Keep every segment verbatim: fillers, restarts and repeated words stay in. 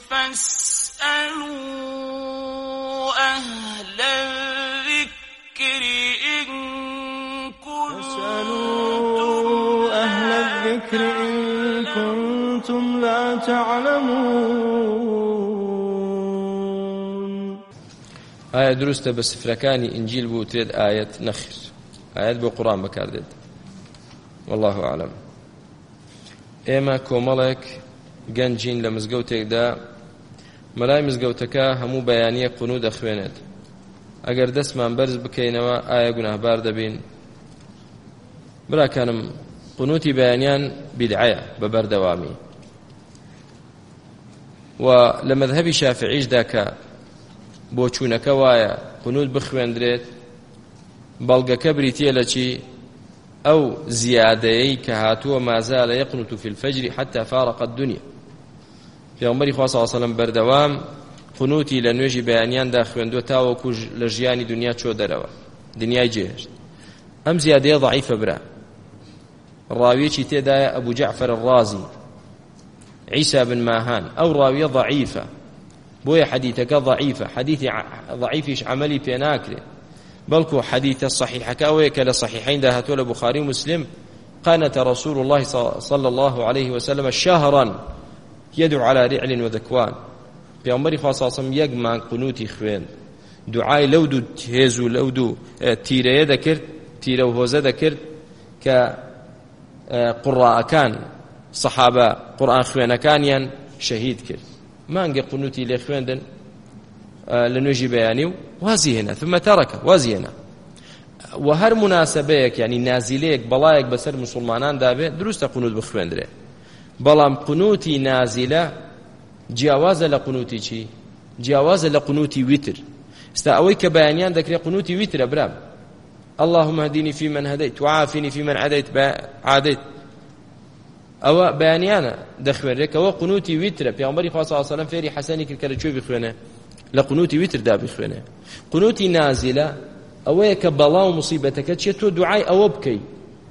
فاسألوا أهل الذكر إن فاسألوا أهل الذكر إن كنتم لا تعلمون. آية دروستة بس فركاني إنجيل بو تريد آية نخر آيات بو قرآن بكاردد والله أعلم. ئێمە کۆمەڵێک گەنجین لە مزگەوتێکدا مەلای مزگەوتەکە هەموو بەیانیە قونوت دەخوێنێت. ئەگەر دەستمان بەرز بکەینەوە ئایا گوناهبار دەبین؟ براکانم قونوتی بەیانیان بیدعەیە بەبەردەوامی و لە مەذهەبی شافعیشدا کە بۆ چوونەکە وایە قونوت بخوێندرێت بەڵگەکە بریتیە لە چی؟ أو زيادة كهاتوا ما زال يقنط في الفجر حتى فارق الدنيا. في عمر خواه صلى الله عليه وسلم بردوام قنوتي لنوجي بيانيان داخل دو تاو كوج لجياني دنيا چو دروا دنيا جيهشت. أم زيادة ضعيفة برا الراوية تيدا أبو جعفر الرازي عيسى بن ماهان أو راوية ضعيفة بويا حديثك ضعيفة حديث ضعيفش عملي بيناكله بلكو حديث الصحيح كأويك لصحيحين دهتوا لبخاري ومسلم قانت رسول الله صلى الله عليه وسلم شهرا يدعو على رعل وذكوان في عمر خاصة صلى يجمع قنوتي خوين دعاء لودو تهزو لودو تيرا ذكر تيرا وهوزا ذكر كقراء كان صحابة قرآن خوين كان شهيد كر ما انقى قنوتي لخوين لنوجي بياني وازيهنا ثم ترك وازيهنا وهر مناسبيك يعني نازليك بلايك بسر مسلمانان دابه دروست قنوت بخوين دري بلام قنوتي نازلة جاوازة لقنوتي چي جاوازة لقنوتي وتر استأويك بيانيان ذكري قنوتي وتر أبرام اللهم هديني في من هديت وعافني في من عاديت عاديت أو بيانيانا دخوين ريك أو قنوتي وتر بيغمبري خواه صلى الله عليه وسلم فيري حساني كالكالة شو بخوينه لقنوتي وتر دا بخوينه قنوتي نازلة أويك بلا ومصيبتك تشتو دعاء أو بكي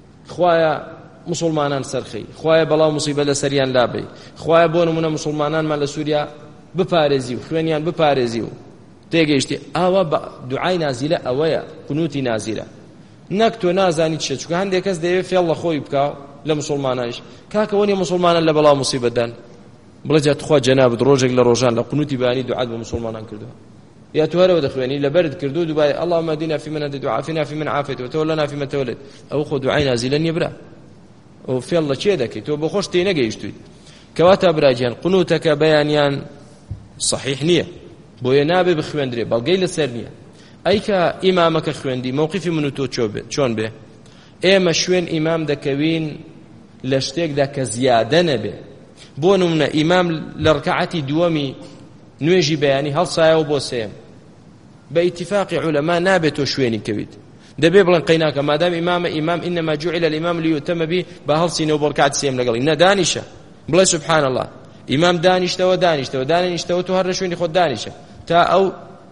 خوايا مسلمانان سرخي خوايا بلا مصيبة لسريان لابي خوايا بون من مسلمانان مال سوريا ببارزيو خوينيان ببارزيو تيجيشتي أو دعاء نازلة أويا قنوتي نازلة نكتو نازاني تشتو هندي كاس دي في الله خوي بكاو لمسلماناش كاكا وني مسلمانان لبلا مصيبة دان بلجات خوا جناب دروجك لروجان لقنوتي باني دعاء بمسلمانان كردوها يا تهرى ودخواني لبرد كردو دبي اللهم اهدنا في من هديت وعافنا في من عافيت وتولنا في من توليت او خذ دعاء نازلا يبرا وفي الله شي دكي تو بخوش تي نغيشتو كواتا براجان قنوتك بيانيان صحيح نيه بو ينابه بخوندري بلغي لسرنيه ايكا امامك خوندي موقفي منو تو چوبه چون به ايما شوين امام دكوين لشتيك دك زياده نبه بونمنا امام لركعتي دومي نوێژی بەیانی هەڵسایەوە بۆ سێم بە ئیتیفاقی عولەما نابێتەوە شوێنی کەویت دەبێ بڵێن قەیناکە مادام ئیمامە ئیمام ئینەما جوعیل الئیمام لیوتەمە بی بە هەڵسینەوە بۆ ڕکعەتی سێم لەگەڵی نەدانیشە بڵێ سوبحان الله ئیمام دانیشتەوە دانیشتەوە دانیشتەوە تو هەر لە شوێنی خۆت دانیشە تا ئەو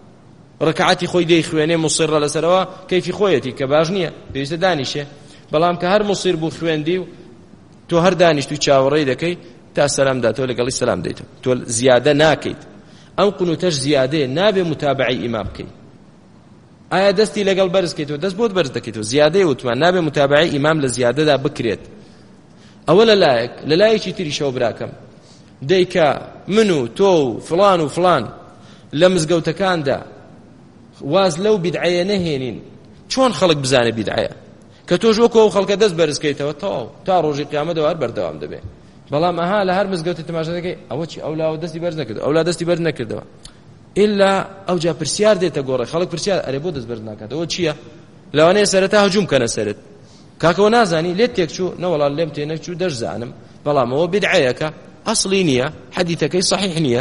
ڕکعەتی خۆی دەیخوێنێ موسیڕە لەسەرەوە کەیفی خۆیەتی کە باش نییە پێویستە دانیشێ بەڵام کە هەر موسیر بوو خوێندی و تۆ هەر دانیشت و چاوەڕێی دەکەی تا سەلام داتەوە لەگەڵی سەلام دەیتەوە تۆ زیادە ناکەیت ئەو قنوتەش زیادەیە نابێ متابعی ئیمام بکەیت ئایا دەستی لەگەڵ بەرز کەیتەوە دەست بۆت بەرز دەکەیتەوە زیادەیە وتمان نابێ متابعی ئیمام لە زیادەدا بکرێت ئەوە لەلایەک لەلایەکی تری شەو براکەم دەیکە من و تۆ و فڵان و فڵان لە مزگەوتەکاندا واز لەو بیدعەیە نەهێنین چۆن خەڵک بزانێ بیدعەیە کە تۆش وەکو ئەو خەڵکە دەست بەرز کەیتەوە تەواو تا ڕۆژی قیامەتەوە هەر بەردەوام دەبێت بەڵام ئەها لە هەر مزگەوتێ تەماشا دەکەی ئەوە چی ئەو لاوە دەستی بەرز نەکردەوە ئەو لا دەستی بەرز نەکردەوە ئیلا ئەوجا پرسیار دێتە گۆڕێ خەڵک پرسیار ئەرێ بۆ دەست بەرز ناکاتەوە چییە لەوانەیە سەرەتا هەجوم کەنە سەرت کاکەوە نازانی لێت تێک چوو نەوەڵا لێم تێ نەچوو دەشزانم بەڵام ئەوە بیدعەیەکە ئەسڵی نییە حەدیثەکەی صحیح نییە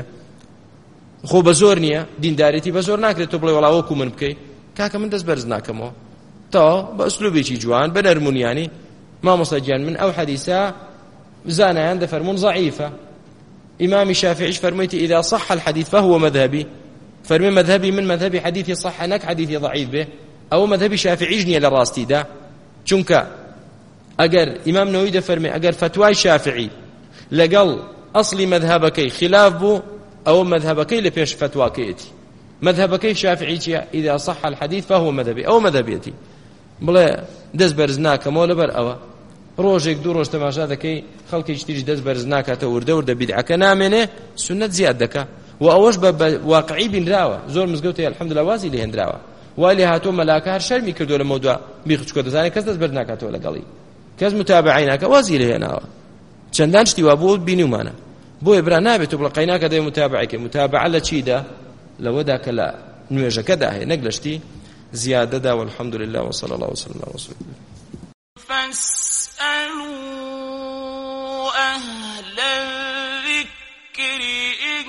خۆ بە زۆر نییە دینداریەتی بە زۆر ناکرێت تۆ بڵێ وەڵا وەکو من بکەی کاکە من دەست بەرز ناکەمەوە تا بە ئوسلوبێکی جوان بە نەرمونیانی مامۆستا گیان من ئەو حەدیثە زانایان دەفەرمون ضعیفە ئیمامی شافعیش فەرموویەتی ئیذا صح الحديث فهو مذهبي فەرمێ مذهبي من مذهبي حديثي صح نەک حديثي ضعيف به ئەوە مذهبی شافعیش نییە لە ڕاستیدا چونکە ئەگەر ئیمام نەووی دەفەرمێ ئەگەر فتوای شافعی لەگەڵ ئەسڵی مەذهبەکەی خلاف بوو أو مذهبكي لبيش فتواكيتي مذهبكي شافعي إذا صح الحديث فهو مذهبي أو مذهبيتي بلا دز برزناك مولا بر أو روجك دو روج تماشا دكي خلقي تيجي دز برزناك تورد ورد بدعك نامنه سنة زياد دكا وأوش واقعي بن راوة زور مزقوتي الحمد لله وازي لي هندراوة والي هاتو ملاك هر شرمي كردو لموضوع بيخش كده ثاني كز دز برزناك ولا قلي كز متابعينك وازي لي هنا چندان شتي وابو بينو معنا بو ابرا نابت بلقيناك ده متابعك متابعه لچيدا لوداك لا نوجه كده هي نقلشتي زياده ده والحمد لله وصلى الله وسلم على رسول الله فاسألوا أهل الذكر إن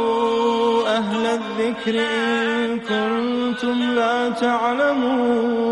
فاسألوا أهل الذكر إن كنتم لا تعلمون